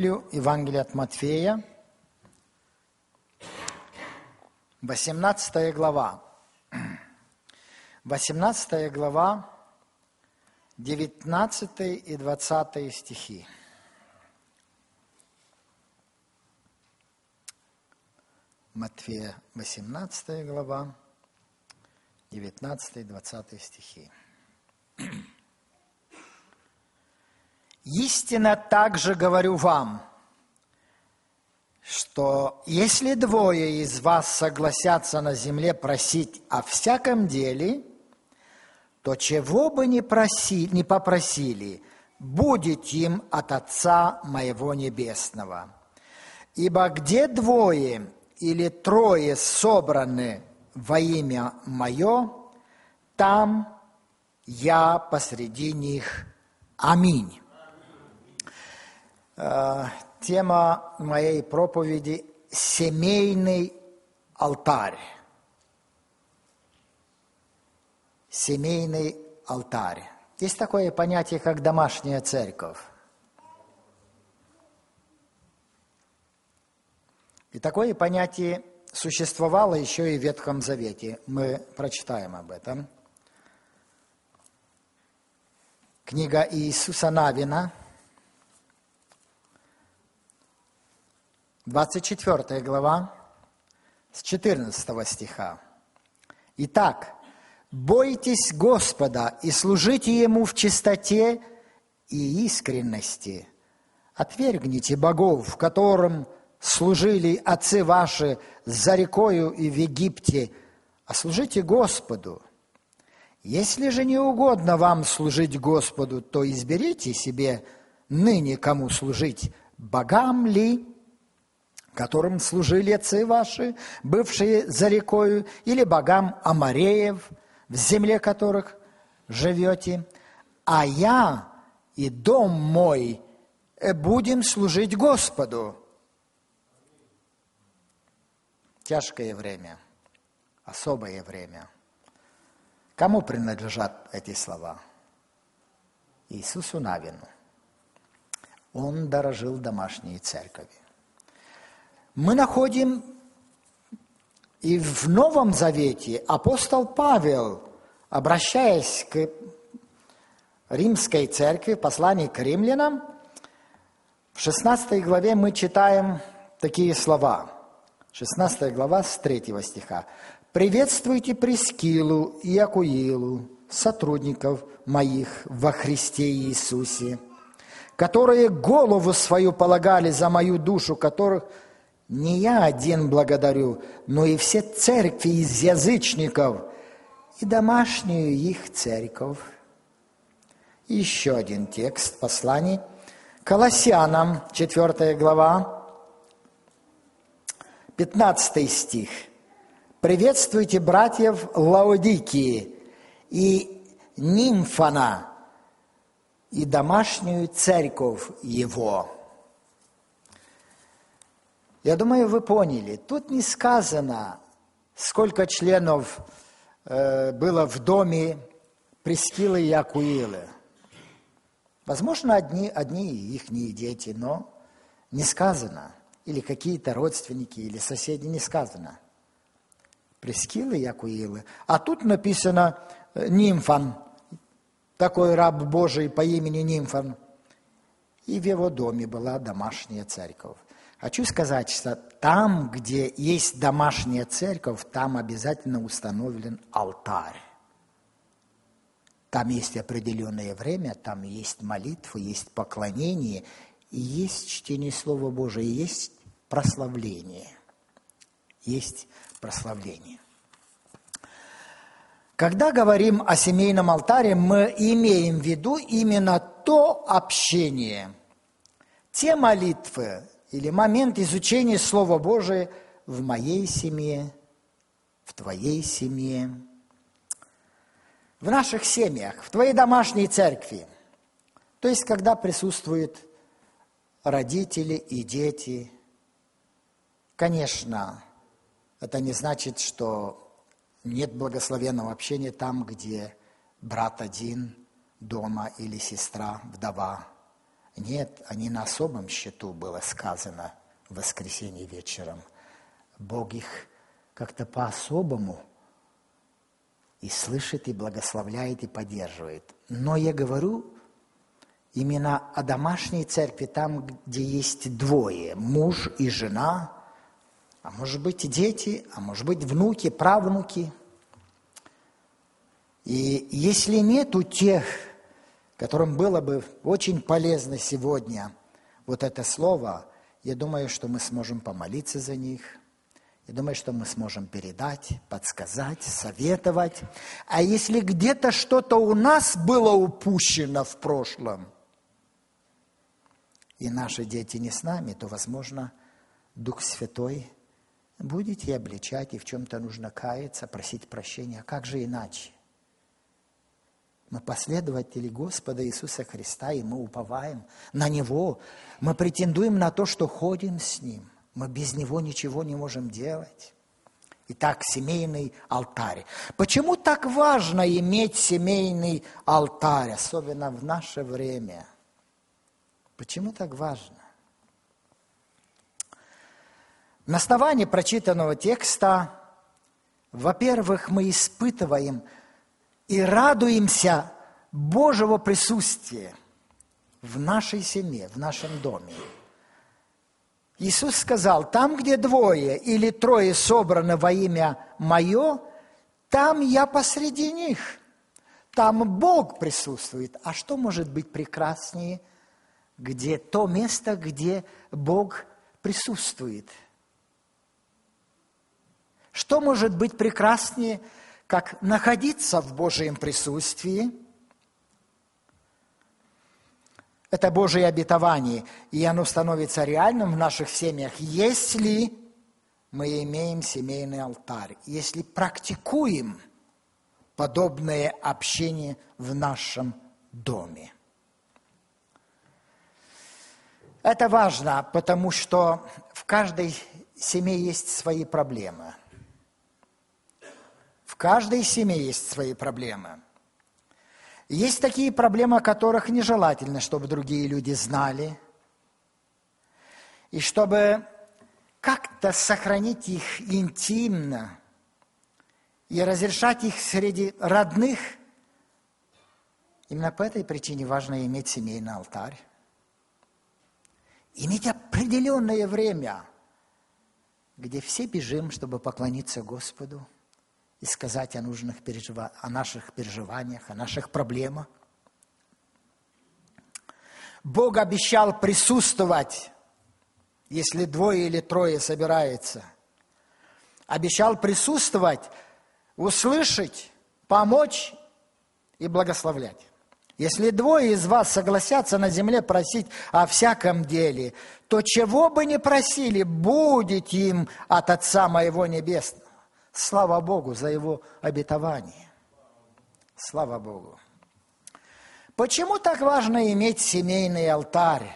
Библию, Евангелие от Матфея, 18 глава. 18 глава, 19 и 20 стихи. Матфея, 18 глава, 19 и 20 стихи. «Истинно также говорю вам, что если двое из вас согласятся на земле просить о всяком деле, то чего бы ни попросили, будет им от Отца моего Небесного. Ибо где двое или трое собраны во имя Мое, там я посреди них. Аминь». Тема моей проповеди – семейный алтарь. Семейный алтарь. Есть такое понятие, как домашняя церковь. И такое понятие существовало еще и в Ветхом Завете. Мы прочитаем об этом. Книга Иисуса Навина, 24 глава, с 14 стиха. «Итак, бойтесь Господа и служите Ему в чистоте и искренности. Отвергните богов, которым служили отцы ваши за рекою и в Египте, а служите Господу. Если же не угодно вам служить Господу, то изберите себе ныне кому служить, богам ли, которым служили отцы ваши, бывшие за рекою, или богам амореев, в земле которых живете, а я и дом мой будем служить Господу». Тяжкое время, особое время. Кому принадлежат эти слова? Иисусу Навину. Он дорожил домашней церковью. Мы находим и в Новом Завете апостол Павел, обращаясь к римской церкви, послании к римлянам, в 16 главе мы читаем такие слова. 16 глава с 3 стиха. «Приветствуйте Прискилу и Акуилу, сотрудников моих во Христе Иисусе, которые голову свою полагали за мою душу, которых не я один благодарю, но и все церкви из язычников и домашнюю их церковь». И еще один текст посланий. Колоссянам, 4 глава, 15 стих. «Приветствуйте братьев Лаодикии и Нимфана и домашнюю церковь его». Я думаю, вы поняли, тут не сказано, сколько членов было в доме Прискилы и Акуилы. Возможно, одни ихние дети, но не сказано. Или какие-то родственники, или соседи, не сказано. Прискилы и Акуилы. А тут написано Нимфан, такой раб Божий по имени Нимфан. И в его доме была домашняя церковь. Хочу сказать, что там, где есть домашняя церковь, там обязательно установлен алтарь. Там есть определенное время, там есть молитва, есть поклонение, и есть чтение Слова Божия, и есть прославление. Есть прославление. Когда говорим о семейном алтаре, мы имеем в виду именно то общение, те молитвы, или момент изучения Слова Божия в моей семье, в твоей семье, в наших семьях, в твоей домашней церкви. То есть, когда присутствуют родители и дети. Конечно, это не значит, что нет благословенного общения там, где брат один дома или сестра, вдова. Нет, они на особом счету, было сказано в воскресенье вечером. Бог их как-то по-особому и слышит, и благословляет, и поддерживает. Но я говорю именно о домашней церкви, там, где есть двое, муж и жена, а может быть и дети, а может быть внуки, правнуки. И если нету тех, которым было бы очень полезно сегодня вот это слово, я думаю, что мы сможем помолиться за них. Я думаю, что мы сможем передать, подсказать, советовать. А если где-то что-то у нас было упущено в прошлом, и наши дети не с нами, то, возможно, Дух Святой будет и обличать, и в чем-то нужно каяться, просить прощения. А как же иначе? Мы последователи Господа Иисуса Христа, и мы уповаем на Него. Мы претендуем на то, что ходим с Ним. Мы без Него ничего не можем делать. Итак, семейный алтарь. Почему так важно иметь семейный алтарь, особенно в наше время? Почему так важно? На основании прочитанного текста, во-первых, мы испытываем и радуемся Божьего присутствия в нашей семье, в нашем доме. Иисус сказал, там, где двое или трое собраны во имя Мое, там Я посреди них. Там Бог присутствует. А что может быть прекраснее, где то место, где Бог присутствует? Что может быть прекраснее, как находиться в Божьем присутствии? Это Божие обетование, и оно становится реальным в наших семьях, если мы имеем семейный алтарь, если практикуем подобное общение в нашем доме. Это важно, потому что в каждой семье есть свои проблемы. В каждой семье есть свои проблемы. Есть такие проблемы, о которых нежелательно, чтобы другие люди знали. И чтобы как-то сохранить их интимно и разрешать их среди родных, именно по этой причине важно иметь семейный алтарь. Иметь определенное время, где все бежим, чтобы поклониться Господу и сказать о наших переживаниях, о наших проблемах. Бог обещал присутствовать, если двое или трое собираются. Обещал присутствовать, услышать, помочь и благословлять. Если двое из вас согласятся на земле просить о всяком деле, то чего бы ни просили, будет им от Отца Моего Небесного. Слава Богу за Его обетование. Слава Богу. Почему так важно иметь семейный алтарь?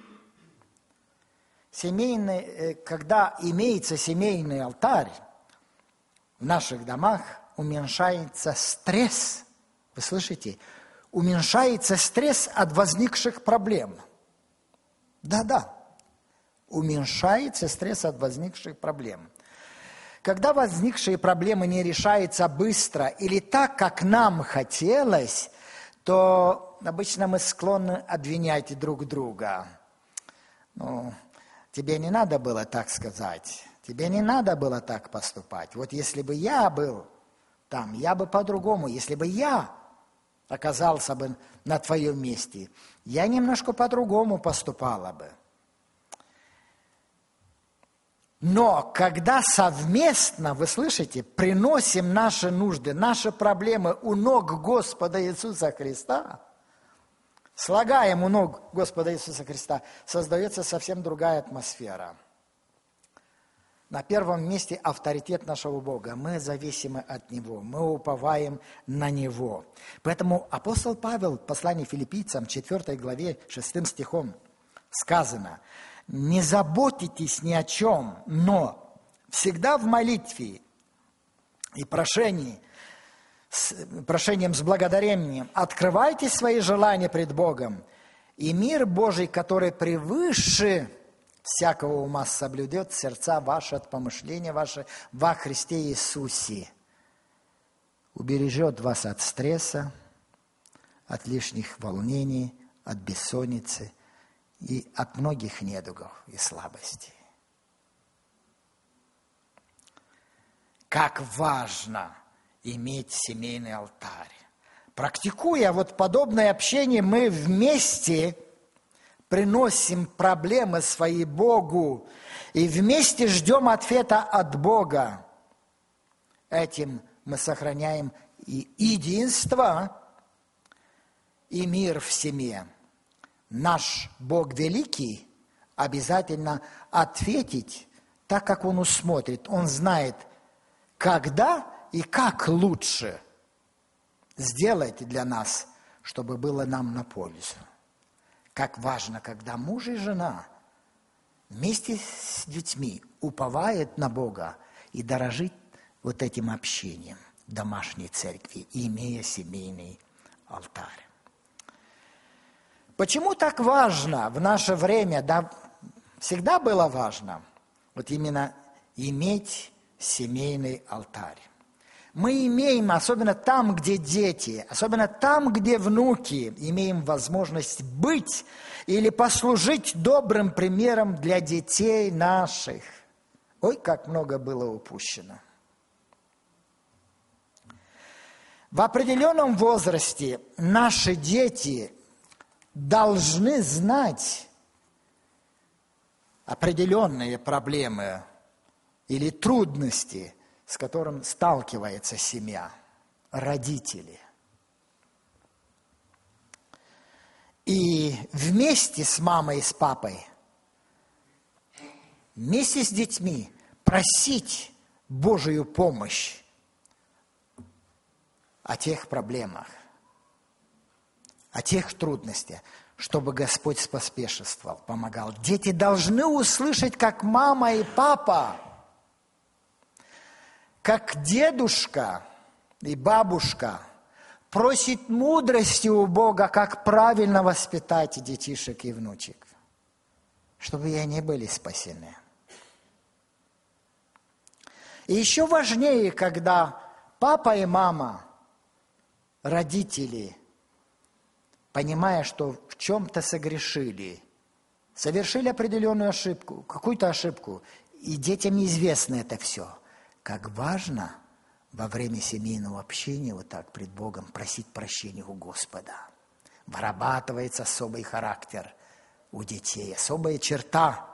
Когда имеется семейный алтарь, в наших домах уменьшается стресс. Вы слышите? Уменьшается стресс от возникших проблем. Да-да. Уменьшается стресс от возникших проблем. Когда возникшие проблемы не решаются быстро или так, как нам хотелось, то обычно мы склонны обвинять друг друга. Тебе не надо было так сказать, тебе не надо было так поступать. Вот если бы я был там, я бы по-другому. Если бы я оказался бы на твоем месте, я немножко по-другому поступала бы. Но когда совместно, вы слышите, приносим наши нужды, наши проблемы у ног Господа Иисуса Христа, слагаем у ног Господа Иисуса Христа, создается совсем другая атмосфера. На первом месте авторитет нашего Бога. Мы зависимы от Него, мы уповаем на Него. Поэтому апостол Павел в послании Филиппийцам, 4 главе, 6 стихом сказано: «Не заботитесь ни о чем, но всегда в молитве и прошением с благодарением открывайте свои желания пред Богом, И мир Божий, который превыше всякого ума соблюдет сердца ваши от помышления ваши во Христе Иисусе, убережет вас от стресса, от лишних волнений, от бессонницы и от многих недугов и слабостей. Как важно иметь семейный алтарь. Практикуя вот подобное общение, мы вместе приносим проблемы свои Богу и вместе ждем ответа от Бога. Этим мы сохраняем и единство, и мир в семье. Наш Бог великий обязательно ответить так, как Он усмотрит. Он знает, когда и как лучше сделать для нас, чтобы было нам на пользу. Как важно, когда муж и жена вместе с детьми уповают на Бога и дорожит вот этим общением в домашней церкви, имея семейный алтарь. Почему так важно в наше время, да, всегда было важно, вот именно иметь семейный алтарь? Мы имеем, особенно там, где дети, особенно там, где внуки, имеем возможность быть или послужить добрым примером для детей наших. Ой, как много было упущено. В определенном возрасте наши дети должны знать определенные проблемы или трудности, с которым сталкивается семья, родители. И вместе с мамой и с папой, вместе с детьми просить Божию помощь о тех проблемах, о тех трудностях, чтобы Господь споспешествовал, помогал. Дети должны услышать, как мама и папа, как дедушка и бабушка просит мудрости у Бога, как правильно воспитать детишек и внучек, чтобы и они были спасены. И еще важнее, когда папа и мама, родители, понимая, что в чем-то согрешили, совершили определенную ошибку, какую-то ошибку, и детям неизвестно это все, как важно во время семейного общения вот так пред Богом просить прощения у Господа. Вырабатывается особый характер у детей, особая черта.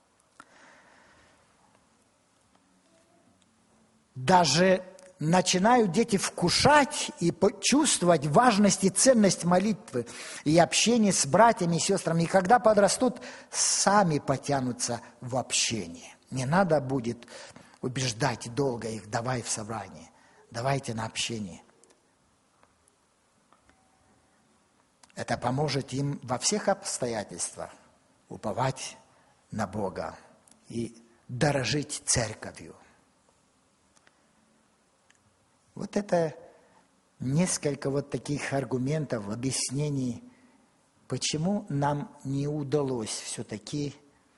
Даже начинают дети вкушать и чувствовать важность и ценность молитвы и общения с братьями и сестрами. И когда подрастут, сами потянутся в общение. Не надо будет убеждать долго их, давай в собрание, давайте на общение. Это поможет им во всех обстоятельствах уповать на Бога и дорожить церковью. Вот это несколько вот таких аргументов, объяснений, почему нам не удалось все-таки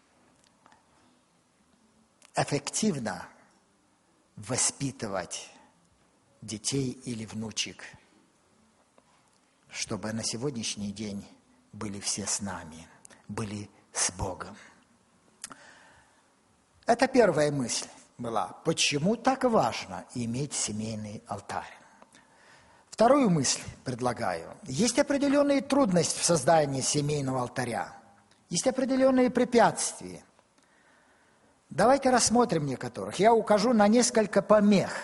эффективно воспитывать детей или внучек, чтобы на сегодняшний день были все с нами, были с Богом. Это первая мысль была, почему так важно иметь семейный алтарь. Вторую мысль предлагаю. Есть определенные трудности в создании семейного алтаря. Есть определенные препятствия. Давайте рассмотрим некоторых. Я укажу на несколько помех.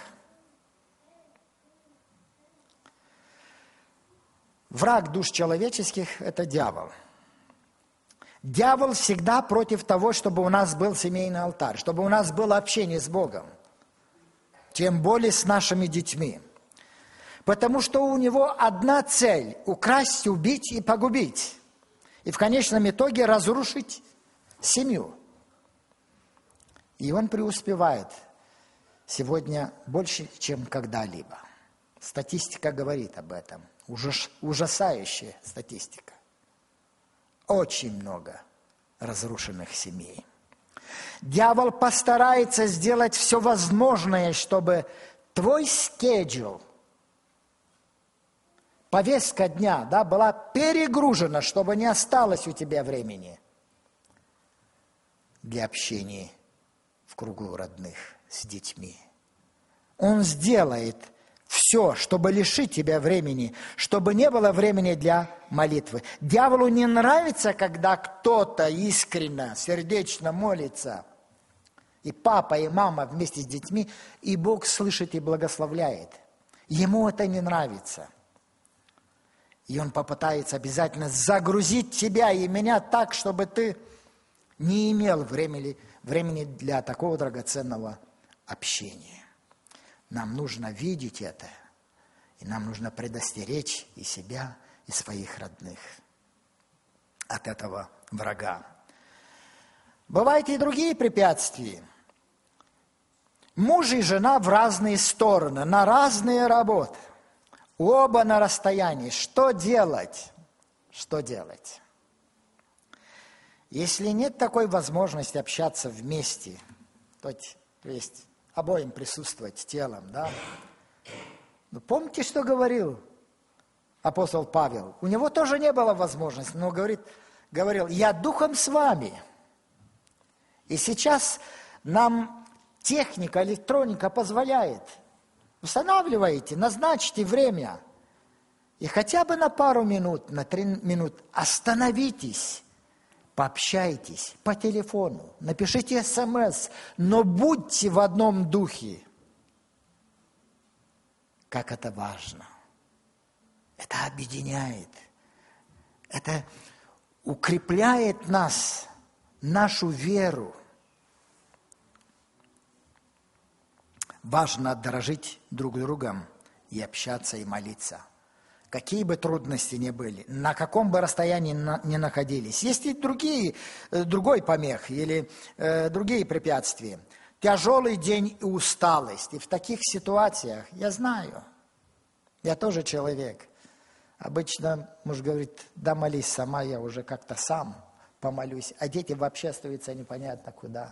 Враг душ человеческих – это дьявол. Дьявол всегда против того, чтобы у нас был семейный алтарь, чтобы у нас было общение с Богом, тем более с нашими детьми. Потому что у него одна цель – украсть, убить и погубить. И в конечном итоге разрушить семью. И он преуспевает сегодня больше, чем когда-либо. Статистика говорит об этом. Ужасающая статистика. Очень много разрушенных семей. Дьявол постарается сделать все возможное, чтобы твой schedule, повестка дня, была перегружена, чтобы не осталось у тебя времени для общения в кругу родных с детьми. Он сделает все, чтобы лишить тебя времени, чтобы не было времени для молитвы. Дьяволу не нравится, когда кто-то искренне, сердечно молится, и папа, и мама вместе с детьми, и Бог слышит и благословляет. Ему это не нравится. И он попытается обязательно загрузить тебя и меня так, чтобы ты не имел времени для такого драгоценного общения. Нам нужно видеть это, и нам нужно предостеречь и себя, и своих родных от этого врага. Бывают и другие препятствия. Муж и жена в разные стороны, на разные работы. Оба на расстоянии. Что делать? Что делать? Если нет такой возможности общаться вместе, то есть обоим присутствовать телом, Но помните, что говорил апостол Павел? У него тоже не было возможности, но говорил, я духом с вами. И сейчас нам техника, электроника позволяет. Устанавливайте, назначьте время. И хотя бы на пару минут, на 3 минут остановитесь, пообщайтесь по телефону, напишите СМС, но будьте в одном духе. Как это важно. Это объединяет. Это укрепляет нас, нашу веру. Важно дорожить друг другом и общаться, и молиться. Какие бы трудности ни были, на каком бы расстоянии ни находились. Есть и другой помех или другие препятствия. Тяжелый день и усталость. И в таких ситуациях, я знаю, я тоже человек. Обычно муж говорит, да молись сама, я уже как-то сам помолюсь. А дети вообще остаются непонятно куда.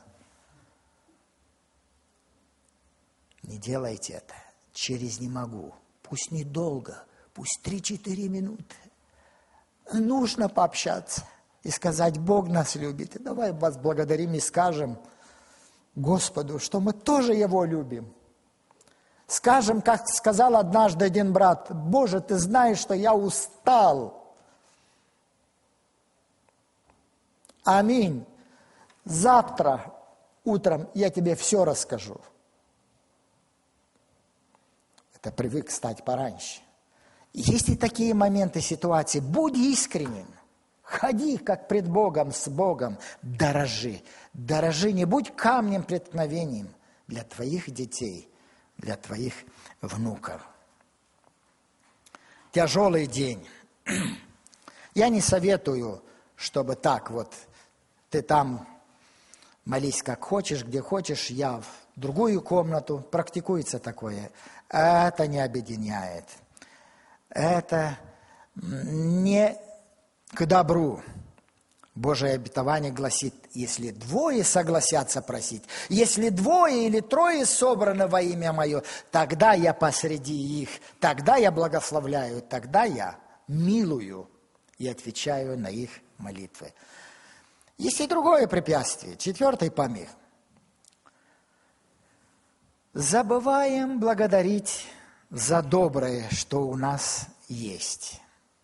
Не делайте это. Через не могу. Пусть недолго. Пусть 3-4 минуты. Нужно пообщаться и сказать, Бог нас любит. И давай вас благодарим и скажем Господу, что мы тоже Его любим. Скажем, как сказал однажды один брат, Боже, Ты знаешь, что я устал. Аминь. Завтра утром я тебе все расскажу. Это привык стать пораньше. Есть и такие моменты, ситуации. Будь искренним. Ходи, как пред Богом, с Богом. Дорожи. Дорожи, не будь камнем преткновением для твоих детей, для твоих внуков. Тяжелый день. Я не советую, чтобы так вот, ты там молись как хочешь, где хочешь, я в другую комнату. Практикуется такое. Это не объединяет. Это не к добру. Божие обетование гласит, если 2 согласятся просить, если 2 или 3 собраны во имя Мое, тогда я посреди их, тогда я благословляю, тогда я милую и отвечаю на их молитвы. Есть и другое препятствие, 4-й помех. Забываем благодарить за доброе, что у нас есть.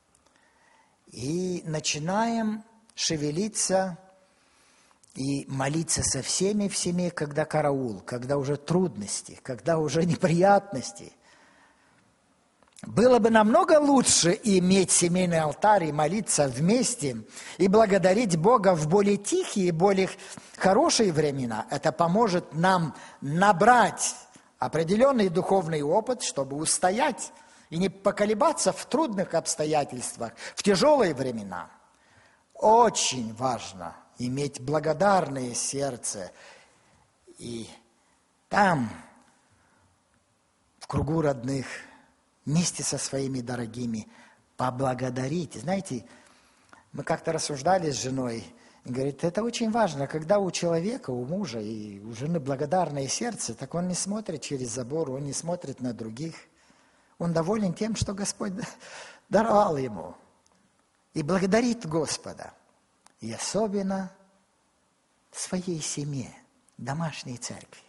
И начинаем шевелиться и молиться со всеми в семье, когда караул, когда уже трудности, когда уже неприятности. Было бы намного лучше иметь семейный алтарь и молиться вместе, и благодарить Бога в более тихие, более хорошие времена. Это поможет нам набрать определенный духовный опыт, чтобы устоять и не поколебаться в трудных обстоятельствах, в тяжелые времена. Очень важно иметь благодарное сердце. И там, в кругу родных, вместе со своими дорогими, поблагодарить. Знаете, Мы как-то рассуждали с женой, и говорит, это очень важно, когда у человека, у мужа и у жены благодарное сердце, так он не смотрит через забор, он не смотрит на других. Он доволен тем, что Господь даровал ему. И благодарит Господа. И особенно своей семье, домашней церкви.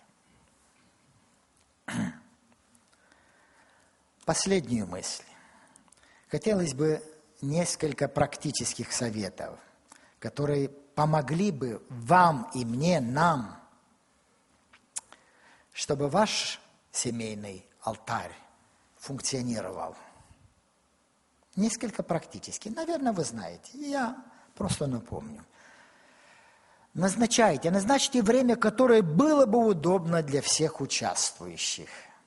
Последнюю мысль. Хотелось бы несколько практических советов, которые помогли бы вам и мне, нам, чтобы ваш семейный алтарь функционировал. Несколько практически. Наверное, вы знаете. Я просто напомню. Назначьте время, которое было бы удобно для всех участвующих.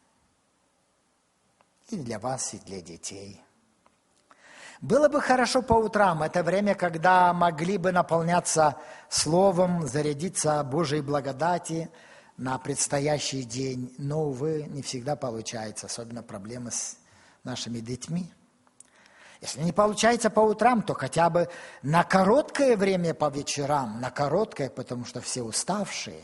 И для вас, и для детей. Было бы хорошо по утрам. Это время, когда могли бы наполняться Словом, зарядиться Божьей благодати на предстоящий день. Но, увы, не всегда получается. Особенно проблемы с нашими детьми. Если не получается по утрам, то хотя бы на короткое время по вечерам. На короткое, потому что все уставшие.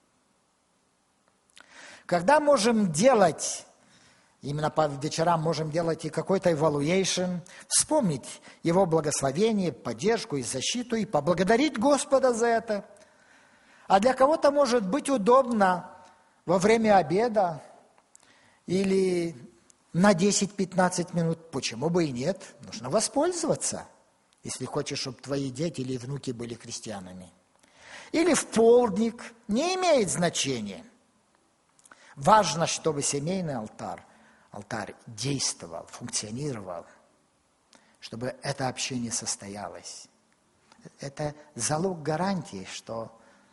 Когда можем делать... Именно по вечерам можем делать и какой-то evaluation, вспомнить Его благословение, поддержку и защиту, и поблагодарить Господа за это. А для кого-то может быть удобно во время обеда или на 10-15 минут. Почему бы и нет? Нужно воспользоваться, если хочешь, чтобы твои дети или внуки были христианами. Или в полдник, не имеет значения. Важно, чтобы семейный алтарь действовал, функционировал, чтобы это общение состоялось. Это залог гарантии, что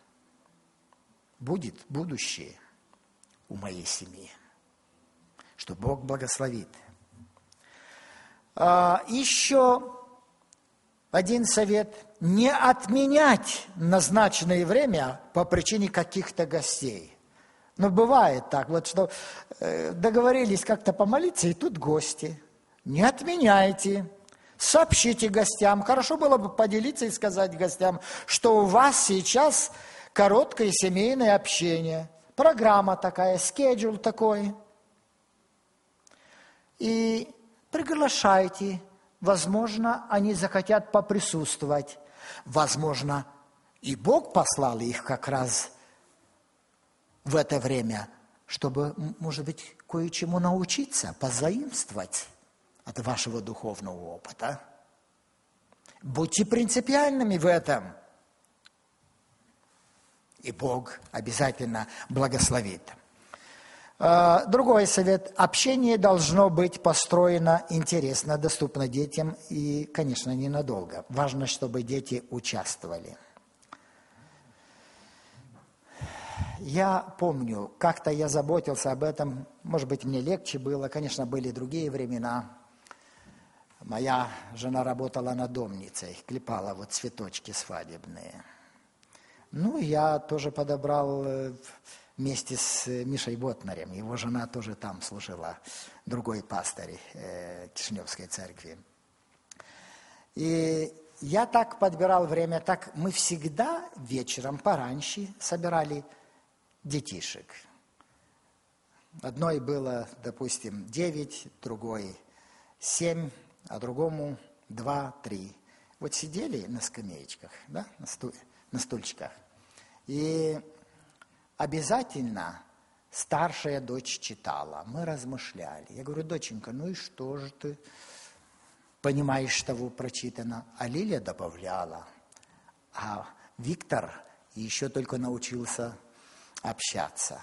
будет будущее у моей семьи, что Бог благословит. Еще один совет – не отменять назначенное время по причине каких-то гостей. Но бывает так, вот что договорились как-то помолиться, и тут гости. Не отменяйте, сообщите гостям. Хорошо было бы поделиться и сказать гостям, что у вас сейчас короткое семейное общение. Программа такая, schedule такой. И приглашайте. Возможно, они захотят поприсутствовать. Возможно, и Бог послал их как раз в это время, чтобы, может быть, кое-чему научиться, позаимствовать от вашего духовного опыта. Будьте принципиальными в этом, и Бог обязательно благословит. Другой совет. Общение должно быть построено интересно, доступно детям и, конечно, ненадолго. Важно, чтобы дети участвовали. Я помню, как-то я заботился об этом, может быть, мне легче было, конечно, были другие времена. Моя жена работала надомницей, клепала вот цветочки свадебные. Ну, я тоже подобрал вместе с Мишей Ботнарем, его жена тоже там служила, другой пастырь Кишиневской церкви. И я так подбирал время, так мы всегда вечером пораньше собирали детишек. Одной было, допустим, 9, другой 7, а другому 2, 3. Вот сидели на скамеечках, да, на стульчиках. И обязательно старшая дочь читала. Мы размышляли. Я говорю, доченька, ну и что же ты понимаешь, что прочитано? А Лилия добавляла. А Виктор еще только научился общаться.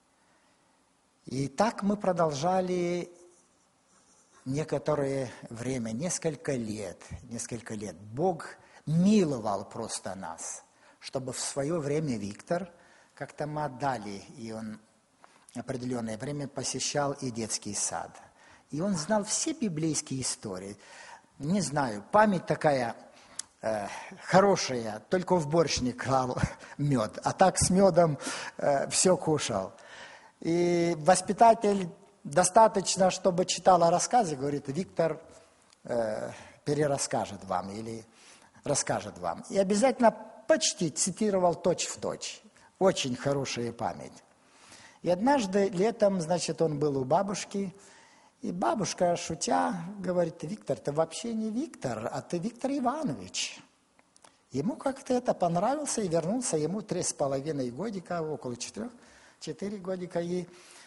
И так мы продолжали некоторое время, несколько лет. Бог миловал просто нас, чтобы в свое время Виктор, как-то мы отдали, и он определенное время посещал и детский сад. И он знал все библейские истории. Не знаю, память такая хорошая, только в борщ не клал мед, а так с медом все кушал. И воспитатель достаточно, чтобы читала рассказы, говорит, Виктор перерасскажет вам или расскажет вам. И обязательно почти цитировал точь-в-точь. Очень хорошая память. И однажды летом, значит, он был у бабушки, и бабушка, шутя, говорит: Виктор, ты вообще не Виктор, а ты Виктор Иванович. Ему как-то это понравился, и вернулся ему 3,5 годика, около 4 годика, и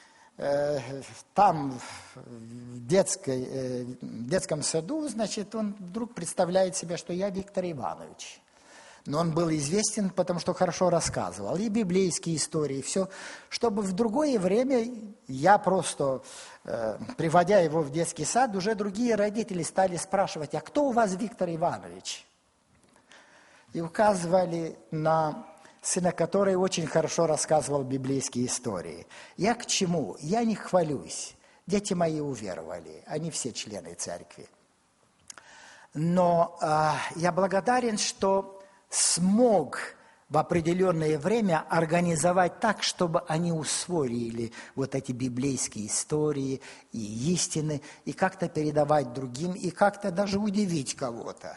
там, в детском саду, значит, он вдруг представляет себе, что я Виктор Иванович. Но он был известен, потому что хорошо рассказывал, и библейские истории, все, чтобы в другое время я просто, приводя его в детский сад, уже другие родители стали спрашивать: а кто у вас Виктор Иванович? И указывали на сына, который очень хорошо рассказывал библейские истории. Я к чему? Я не хвалюсь. Дети мои уверовали, они все члены церкви. Но я благодарен, что смог в определенное время организовать так, чтобы они усвоили вот эти библейские истории и истины, и как-то передавать другим, и как-то даже удивить кого-то.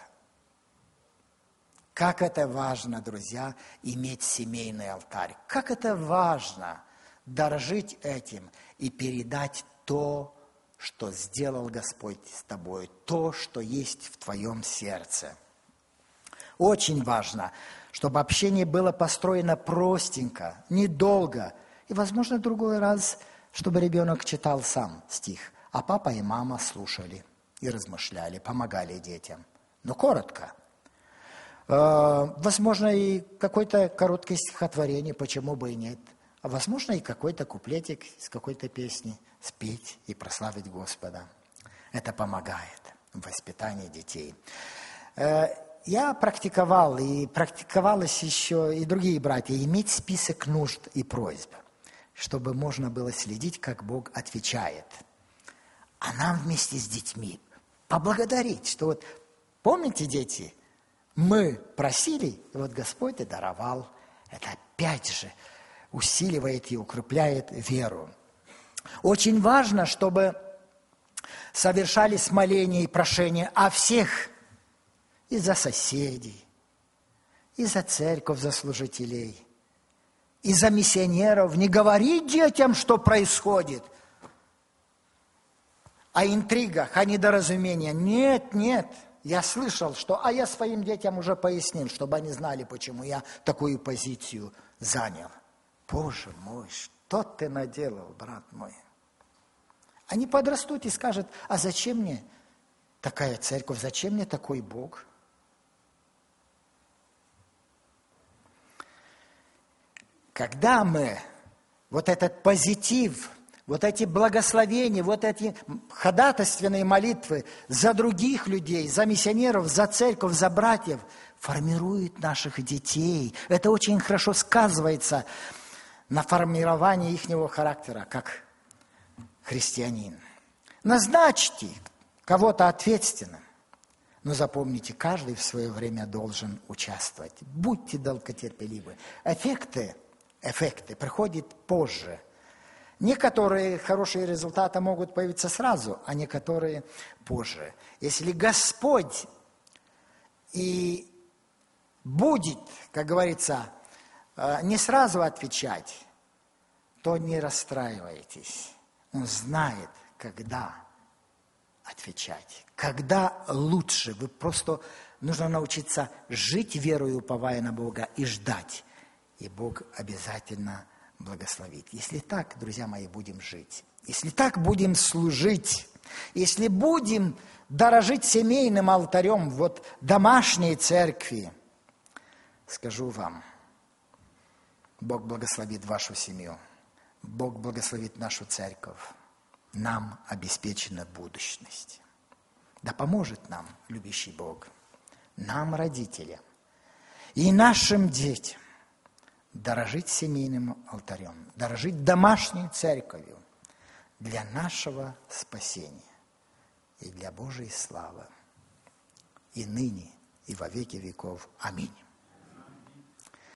Как это важно, друзья, иметь семейный алтарь. Как это важно дорожить этим и передать то, что сделал Господь с тобой, то, что есть в твоем сердце. Очень важно, чтобы общение было построено простенько, недолго. И, возможно, в другой раз, чтобы ребенок читал сам стих, а папа и мама слушали и размышляли, помогали детям. Но коротко. Возможно, и какое-то короткое стихотворение, почему бы и нет. А возможно, и какой-то куплетик из какой-то песни спеть и прославить Господа. Это помогает в воспитании детей. Я практиковал, и практиковалось еще и другие братья, иметь список нужд и просьб, чтобы можно было следить, как Бог отвечает. А нам вместе с детьми поблагодарить, что вот, помните, дети, мы просили, и вот Господь и даровал. Это опять же усиливает и укрепляет веру. Очень важно, чтобы совершались моления и прошения о всех, и за соседей, и за церковь, за служителей, и за миссионеров. Не говорить детям, что происходит, о интригах, о недоразумениях. Нет, нет. Я слышал, что, я своим детям уже пояснил, чтобы они знали, почему я такую позицию занял. Боже мой, что ты наделал, брат мой? Они подрастут и скажут: а зачем мне такая церковь, зачем мне такой Бог? Когда мы вот этот позитив, вот эти благословения, вот эти ходатайственные молитвы за других людей, за миссионеров, за церковь, за братьев, формируют наших детей. Это очень хорошо сказывается на формировании их характера, как христианин. Назначьте кого-то ответственным, но запомните, каждый в свое время должен участвовать. Будьте долготерпеливы. Эффекты приходят позже. Некоторые хорошие результаты могут появиться сразу, а некоторые позже. Если Господь и будет, как говорится, не сразу отвечать, то не расстраивайтесь. Он знает, когда отвечать, когда лучше. Вы просто нужно научиться жить верою, уповая на Бога, и ждать. И Бог обязательно благословит. Если так, друзья мои, будем жить, если так будем служить, если будем дорожить семейным алтарем, вот домашней церкви, скажу вам, Бог благословит вашу семью, Бог благословит нашу церковь, нам обеспечена будущность. Да поможет нам любящий Бог, нам, родителям, и нашим детям дорожить семейным алтарем, дорожить домашней церковью для нашего спасения и для Божьей славы, и ныне, и во веки веков. Аминь.